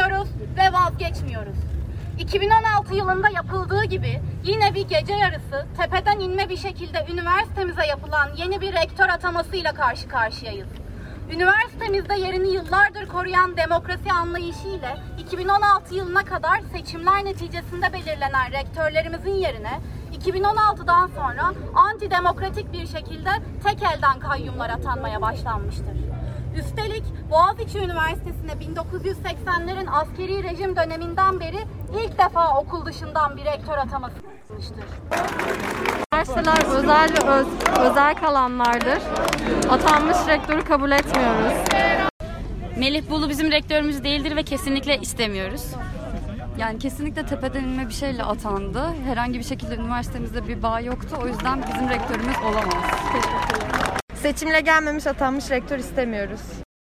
ediyoruz ve vazgeçmiyoruz. 2016 yılında yapıldığı gibi yine bir gece yarısı tepeden inme bir şekilde üniversitemize yapılan yeni bir rektör atamasıyla karşı karşıyayız. Üniversitemizde yerini yıllardır koruyan demokrasi anlayışıyla 2016 yılına kadar seçimler neticesinde belirlenen rektörlerimizin yerine 2016'dan sonra antidemokratik bir şekilde tek elden kayyumlar atanmaya başlanmıştır. Üstelik Boğaziçi Üniversitesi'ne 1980'lerin askeri rejim döneminden beri ilk defa okul dışından bir rektör ataması yapılmıştır. Üniversiteler özel ve özerk alanlardır. Atanmış rektörü kabul etmiyoruz. Melih Bulu bizim rektörümüz değildir ve kesinlikle istemiyoruz. Yani kesinlikle tepeden inme bir şeyle atandı. Herhangi bir şekilde üniversitemizde bir bağ yoktu. O yüzden bizim rektörümüz olamaz. Seçimle gelmemiş atanmış rektör istemiyoruz.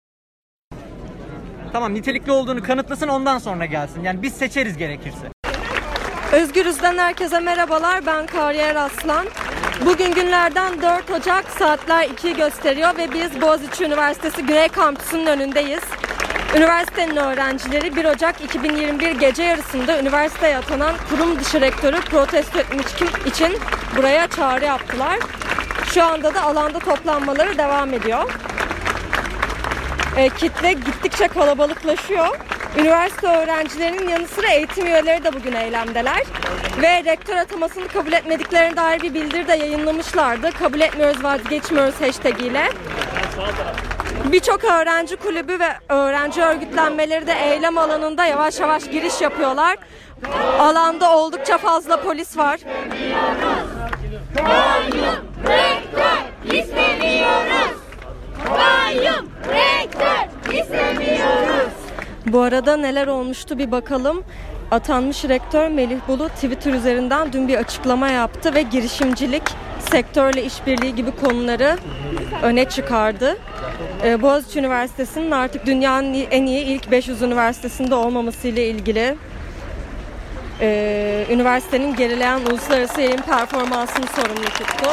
Tamam, nitelikli olduğunu kanıtlasın, ondan sonra gelsin. Yani biz seçeriz gerekirse. Özgürüz'den herkese merhabalar. Ben Kariyer Aslan. Bugün günlerden 4 Ocak, saatler 2'yi gösteriyor ve biz Boğaziçi Üniversitesi Güney Kampüsü'nün önündeyiz. Üniversitenin öğrencileri 1 Ocak 2021 gece yarısında üniversiteye atanan kurum dışı rektörü protesto etmek için buraya çağrı yaptılar. Şu anda da alanda toplanmaları devam ediyor. Kitle gittikçe kalabalıklaşıyor. Üniversite öğrencilerinin yanı sıra eğitim üyeleri de bugün eylemdeler. Ve rektör atamasını kabul etmediklerine dair bir bildiri de yayınlamışlardı. Kabul etmiyoruz, vazgeçmiyoruz hashtag ile. Birçok öğrenci kulübü ve öğrenci örgütlenmeleri de eylem alanında yavaş yavaş giriş yapıyorlar. Alanda oldukça fazla polis var. Kayyum rektör istemiyoruz! Kayyum rektör istemiyoruz! Bu arada neler olmuştu bir bakalım. Atanmış rektör Melih Bulu Twitter üzerinden dün bir açıklama yaptı ve girişimcilik, sektörle işbirliği gibi konuları öne çıkardı. Boğaziçi Üniversitesi'nin artık dünyanın en iyi ilk 500 üniversitesinde olmaması ile ilgili üniversitenin gerileyen uluslararası yayın performansını sorumlu tuttu.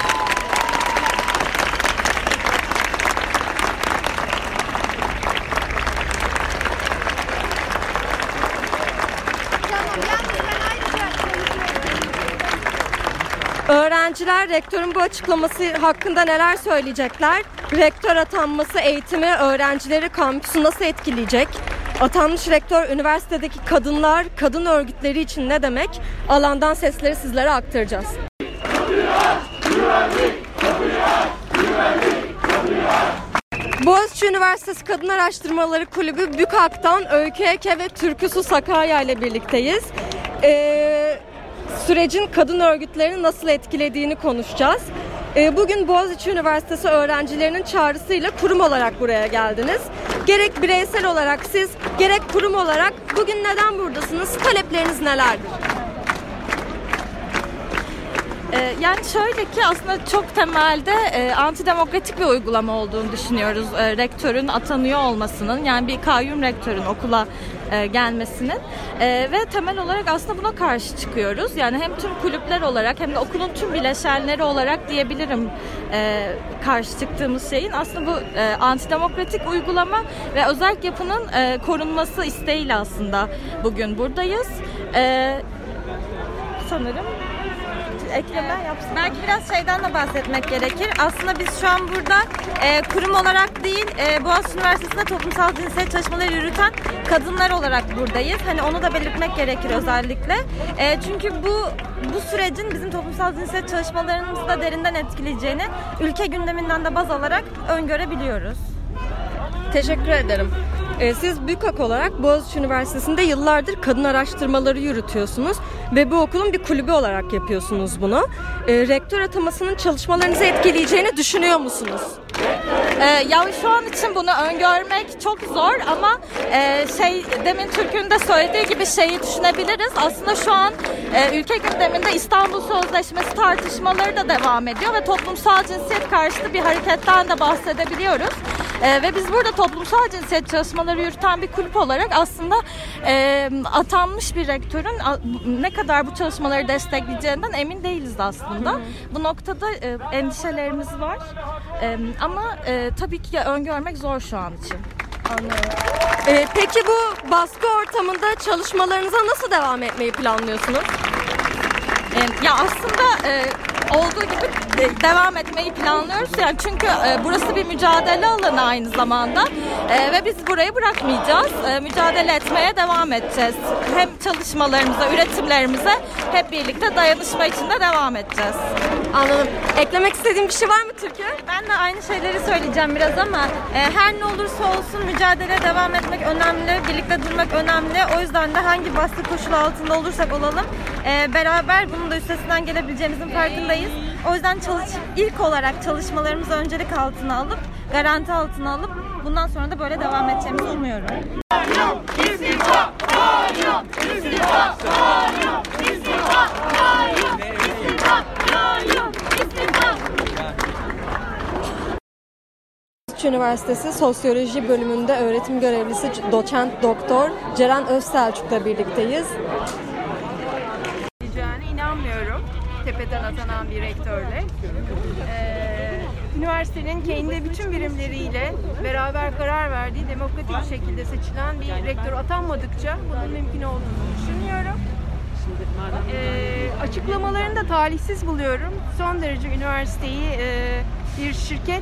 Öğrenciler rektörün bu açıklaması hakkında neler söyleyecekler? Rektör atanması eğitimi, öğrencileri, kampüsü nasıl etkileyecek? Atanmış rektör üniversitedeki kadınlar, kadın örgütleri için ne demek? Alandan sesleri sizlere aktaracağız. Boğaziçi Üniversitesi Kadın Araştırmaları Kulübü BÜKAK'tan Öykü Eke ve Türkü Su Sakarya ile birlikteyiz. Sürecin kadın örgütlerini nasıl etkilediğini konuşacağız. Bugün Boğaziçi Üniversitesi öğrencilerinin çağrısıyla kurum olarak buraya geldiniz. Gerek bireysel olarak siz, gerek kurum olarak bugün neden buradasınız? Talepleriniz nelerdir? Yani şöyle ki aslında çok temelde antidemokratik bir uygulama olduğunu düşünüyoruz. Rektörün atanıyor olmasının, yani bir kayyum rektörün okula gelmesinin ve temel olarak aslında buna karşı çıkıyoruz. Yani hem tüm kulüpler olarak hem de okulun tüm bileşenleri olarak diyebilirim karşı çıktığımız şeyin aslında bu antidemokratik uygulama ve özerk yapının korunması isteğiyle aslında bugün buradayız. Sanırım eklemeler yapsın. Belki biraz şeyden de bahsetmek gerekir. Aslında biz şu an burada kurum olarak değil, Boğaziçi Üniversitesi'nde toplumsal cinsiyet çalışmaları yürüten kadınlar olarak buradayız. Hani onu da belirtmek gerekir özellikle. Çünkü bu sürecin bizim toplumsal cinsiyet çalışmalarımızı da derinden etkileyeceğini ülke gündeminden de baz alarak öngörebiliyoruz. Teşekkür ederim. Siz BÜKAK olarak Boğaziçi Üniversitesi'nde yıllardır kadın araştırmaları yürütüyorsunuz ve bu okulun bir kulübü olarak yapıyorsunuz bunu. Rektör atamasının çalışmalarınızı etkileyeceğini düşünüyor musunuz? Yani şu an için bunu öngörmek çok zor ama demin Türk'ün de söylediği gibi şeyi düşünebiliriz. Aslında şu an ülke gündeminde İstanbul Sözleşmesi tartışmaları da devam ediyor ve toplumsal cinsiyet karşıtı bir hareketten de bahsedebiliyoruz. Ve biz burada toplumsal cinsiyet çalışmaları yürüten bir kulüp olarak aslında atanmış bir rektörün ne kadar bu çalışmaları destekleyeceğinden emin değiliz aslında. Bu noktada endişelerimiz var ama tabii ki öngörmek zor şu an için. Anlıyorum. Peki bu baskı ortamında çalışmalarınıza nasıl devam etmeyi planlıyorsunuz? Ya aslında olduğu gibi devam etmeyi planlıyoruz. Yani çünkü burası bir mücadele alanı aynı zamanda ve biz burayı bırakmayacağız. Mücadele etmeye devam edeceğiz. Hem çalışmalarımıza, üretimlerimize hep birlikte dayanışma içinde devam edeceğiz. Anladım. Eklemek istediğin bir şey var mı Türkiye? Ben de aynı şeyleri söyleyeceğim biraz ama her ne olursa olsun mücadeleye devam etmek önemli, birlikte durmak önemli. O yüzden de hangi baskı koşulu altında olursak olalım beraber bunun da üstesinden gelebileceğimizin farkındayız. O yüzden ilk olarak çalışmalarımızı öncelik altına alıp, garanti altına alıp bundan sonra da böyle devam edeceğimizi umuyorum. Üniversitesi Sosyoloji bölümünde öğretim görevlisi doçent doktor Ceren Özselçuk'la birlikteyiz. İnanmıyorum tepeden atanan bir rektörle. Üniversitenin kendi bütün birimleriyle beraber karar verdiği demokratik bir şekilde seçilen bir rektör atanmadıkça bunun mümkün olduğunu düşünmüyorum. Açıklamalarını da talihsiz buluyorum. Son derece üniversiteyi bir şirket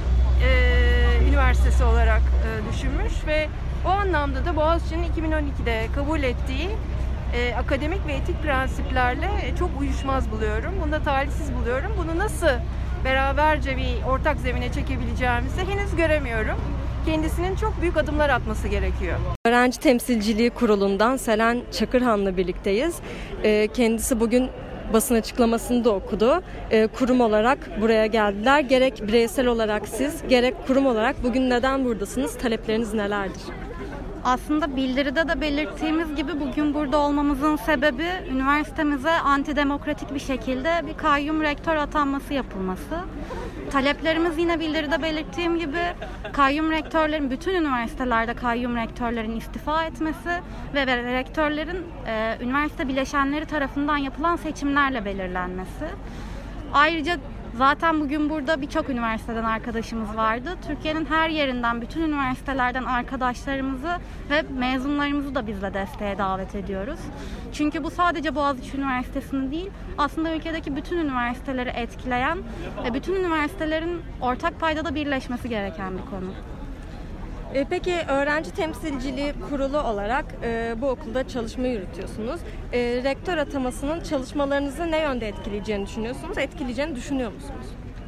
üniversitesi olarak düşünmüş ve o anlamda da Boğaziçi'nin 2012'de kabul ettiği akademik ve etik prensiplerle çok uyuşmaz buluyorum. Bunu da talihsiz buluyorum. Bunu nasıl beraberce bir ortak zemine çekebileceğimizi henüz göremiyorum. Kendisinin çok büyük adımlar atması gerekiyor. Öğrenci Temsilciliği Kurulu'ndan Selen Çakırhan'la birlikteyiz. Kendisi bugün basın açıklamasını da okudu. Kurum olarak buraya geldiler. Gerek bireysel olarak siz, gerek kurum olarak bugün neden buradasınız? Talepleriniz nelerdir? Aslında bildiride de belirttiğimiz gibi bugün burada olmamızın sebebi üniversitemize antidemokratik bir şekilde bir kayyum rektör atanması yapılması. Taleplerimiz yine bildiride belirttiğim gibi kayyum rektörlerin, bütün üniversitelerde kayyum rektörlerin istifa etmesi ve rektörlerin üniversite bileşenleri tarafından yapılan seçimlerle belirlenmesi. Ayrıca zaten bugün burada birçok üniversiteden arkadaşımız vardı. Türkiye'nin her yerinden, bütün üniversitelerden arkadaşlarımızı ve mezunlarımızı da bizle desteğe davet ediyoruz. Çünkü bu sadece Boğaziçi Üniversitesi'ni değil, aslında ülkedeki bütün üniversiteleri etkileyen ve bütün üniversitelerin ortak paydada birleşmesi gereken bir konu. Peki Öğrenci Temsilciliği Kurulu olarak bu okulda çalışma yürütüyorsunuz. Rektör atamasının çalışmalarınızı ne yönde etkileyeceğini düşünüyorsunuz? Etkileyeceğini düşünüyor musunuz?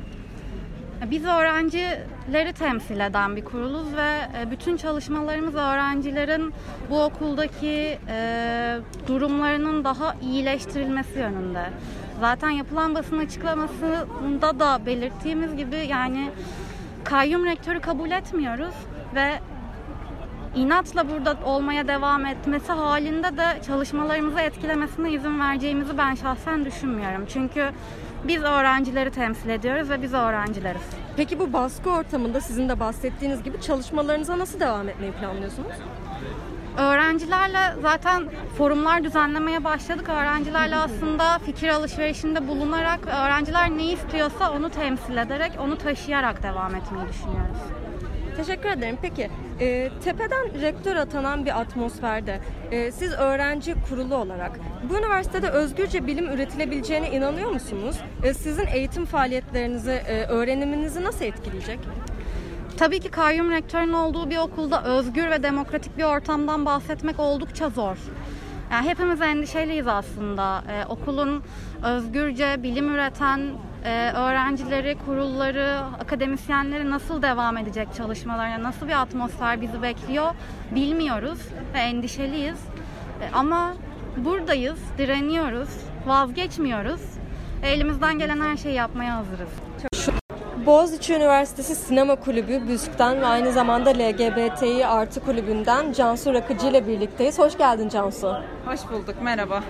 Biz öğrencileri temsil eden bir kuruluz ve bütün çalışmalarımız öğrencilerin bu okuldaki durumlarının daha iyileştirilmesi yönünde. Zaten yapılan basın açıklamasında da belirttiğimiz gibi yani kayyum rektörü kabul etmiyoruz ve inatla burada olmaya devam etmesi halinde de çalışmalarımızı etkilemesine izin vereceğimizi ben şahsen düşünmüyorum. Çünkü biz öğrencileri temsil ediyoruz ve biz öğrencileriz. Peki bu baskı ortamında sizin de bahsettiğiniz gibi çalışmalarınıza nasıl devam etmeyi planlıyorsunuz? Öğrencilerle zaten forumlar düzenlemeye başladık. Öğrencilerle aslında fikir alışverişinde bulunarak öğrenciler ne istiyorsa onu temsil ederek, onu taşıyarak devam etmeyi düşünüyoruz. Teşekkür ederim. Peki tepeden rektör atanan bir atmosferde siz öğrenci kurulu olarak bu üniversitede özgürce bilim üretilebileceğine inanıyor musunuz? Sizin eğitim faaliyetlerinizi, öğreniminizi nasıl etkileyecek? Tabii ki kayyum rektörün olduğu bir okulda özgür ve demokratik bir ortamdan bahsetmek oldukça zor. Yani hepimiz endişeliyiz aslında. Okulun özgürce bilim üreten öğrencileri, kurulları, akademisyenleri nasıl devam edecek çalışmalarına, nasıl bir atmosfer bizi bekliyor bilmiyoruz ve endişeliyiz. Ama buradayız, direniyoruz, vazgeçmiyoruz. Elimizden gelen her şeyi yapmaya hazırız. Boğaziçi Üniversitesi Sinema Kulübü BÜSK'ten ve aynı zamanda LGBTİ artı kulübünden Cansu Rakıcı ile birlikteyiz. Hoş geldin Cansu. Hoş bulduk, merhaba.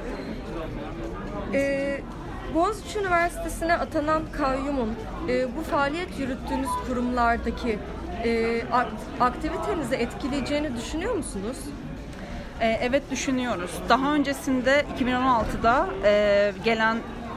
Boğaziçi Üniversitesi'ne atanan kayyumun bu faaliyet yürüttüğünüz kurumlardaki aktivitenizi etkileyeceğini düşünüyor musunuz? Evet düşünüyoruz. Daha öncesinde 2016'da gelen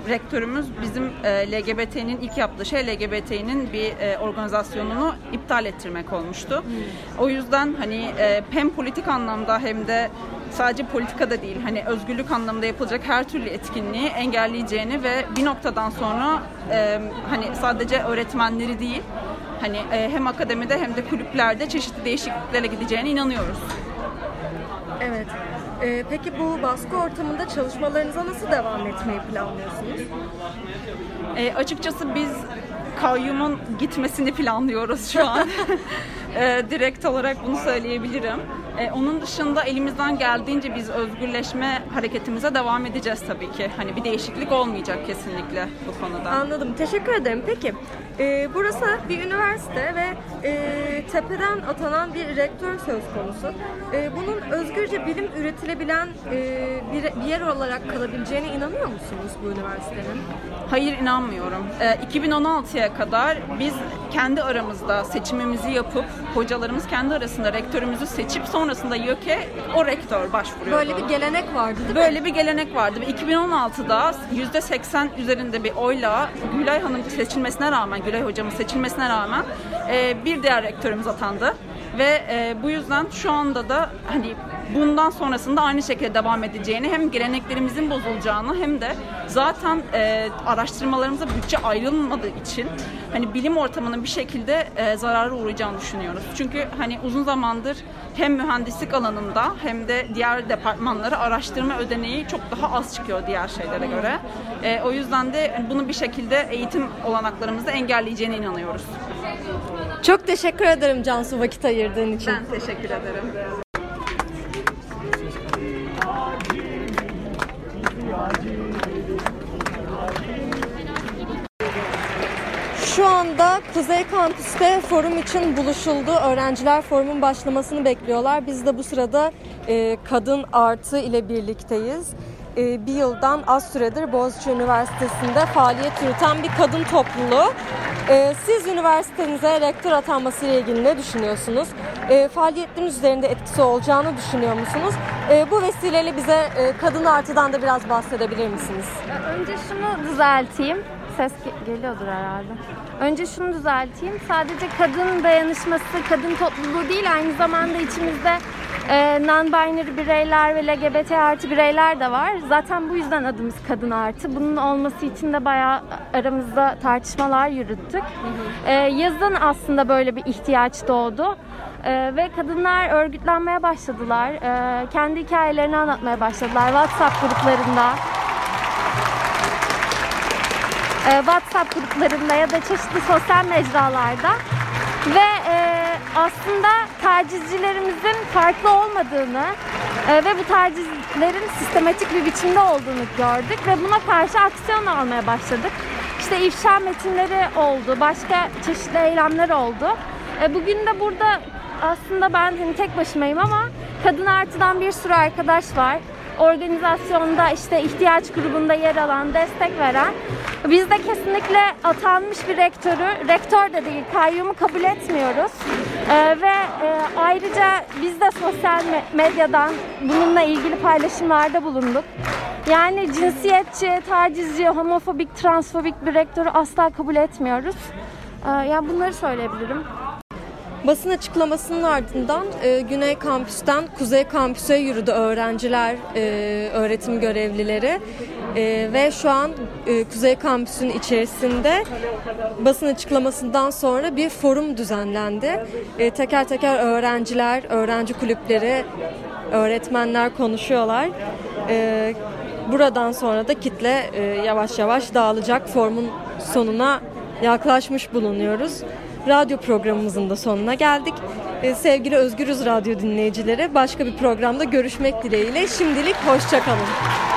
rektörümüz bizim LGBT'nin ilk yaptığı şey LGBT'nin bir organizasyonunu iptal ettirmek olmuştu. O yüzden hani hem politik anlamda hem de sadece politikada değil, hani özgürlük anlamında yapılacak her türlü etkinliği engelleyeceğini ve bir noktadan sonra hani sadece öğretmenleri değil, hani hem akademide hem de kulüplerde çeşitli değişikliklere gideceğine inanıyoruz. Evet. Peki bu baskı ortamında çalışmalarınıza nasıl devam etmeyi planlıyorsunuz? Açıkçası biz kayyumun gitmesini planlıyoruz şu an. Direkt olarak bunu söyleyebilirim. Onun dışında elimizden geldiğince biz özgürleşme hareketimize devam edeceğiz tabii ki. Hani bir değişiklik olmayacak kesinlikle bu konuda. Anladım. Teşekkür ederim. Peki, burası bir üniversite ve tepeden atanan bir rektör söz konusu. Bunun özgürce bilim üretilebilen bir yer olarak kalabileceğine inanıyor musunuz bu üniversitenin? Hayır, inanmıyorum. 2016'ya kadar biz kendi aramızda seçimimizi yapıp hocalarımız kendi arasında rektörümüzü seçip sonrasında YÖK'e o rektör başvuruyordu. Böyle bir gelenek vardı değil mi? Böyle bir gelenek vardı ve 2016'da %80 üzerinde bir oyla Gülay Hanım seçilmesine rağmen, Gülay hocamız seçilmesine rağmen bir diğer rektörümüz atandı. Ve bu yüzden şu anda da hani bundan sonrasında aynı şekilde devam edeceğini, hem geleneklerimizin bozulacağını hem de zaten araştırmalarımıza bütçe ayrılmadığı için hani bilim ortamının bir şekilde zarara uğrayacağını düşünüyoruz. Çünkü hani uzun zamandır hem mühendislik alanında hem de diğer departmanlara araştırma ödeneği çok daha az çıkıyor diğer şeylere göre. O yüzden de bunu bir şekilde eğitim olanaklarımızda engelleyeceğine inanıyoruz. Çok teşekkür ederim Cansu, vakit ayırdığın için. Ben teşekkür ederim. Şu anda Kuzey Kampüs'te forum için buluşuldu. Öğrenciler forumun başlamasını bekliyorlar. Biz de bu sırada Kadın Artı ile birlikteyiz. Bir yıldan az süredir Boğaziçi Üniversitesi'nde faaliyet yürüten bir kadın topluluğu. Siz üniversitenize rektör atanması ile ilgili ne düşünüyorsunuz? Faaliyetleriniz üzerinde etkisi olacağını düşünüyor musunuz? Bu vesileyle bize Kadın Artı'dan da biraz bahsedebilir misiniz? Önce şunu düzelteyim. Ses geliyordur herhalde. Önce şunu düzelteyim. Sadece kadın dayanışması, kadın topluluğu değil, aynı zamanda içimizde non-binary bireyler ve LGBT artı bireyler de var. Zaten bu yüzden adımız Kadın Artı. Bunun olması için de bayağı aramızda tartışmalar yürüttük. Yazın aslında böyle bir ihtiyaç doğdu. Ve kadınlar örgütlenmeye başladılar. Kendi hikayelerini anlatmaya başladılar WhatsApp gruplarında ya da çeşitli sosyal mecralarda. Ve aslında tacizcilerimizin farklı olmadığını ve bu tacizlerin sistematik bir biçimde olduğunu gördük ve buna karşı aksiyon almaya başladık. İşte ifşa metinleri oldu, başka çeşitli eylemler oldu. Bugün de burada aslında ben tek başımayım ama Kadın Artı'dan bir sürü arkadaş var. Organizasyonda işte ihtiyaç grubunda yer alan, destek veren. Biz de kesinlikle atanmış bir rektör de değil, kayyumu kabul etmiyoruz. Ve ayrıca biz de sosyal medyadan bununla ilgili paylaşımlarda bulunduk. Yani cinsiyetçi, tacizci, homofobik, transfobik bir rektörü asla kabul etmiyoruz. Yani bunları söyleyebilirim. Basın açıklamasının ardından Güney Kampüs'ten Kuzey Kampüs'e yürüdü öğrenciler, öğretim görevlileri ve şu an Kuzey Kampüs'ün içerisinde basın açıklamasından sonra bir forum düzenlendi. Teker teker öğrenciler, öğrenci kulüpleri, öğretmenler konuşuyorlar. Buradan sonra da kitle yavaş yavaş dağılacak. Forumun sonuna yaklaşmış bulunuyoruz. Radyo programımızın da sonuna geldik. Sevgili Özgürüz Radyo dinleyicileri, başka bir programda görüşmek dileğiyle. Şimdilik hoşça kalın.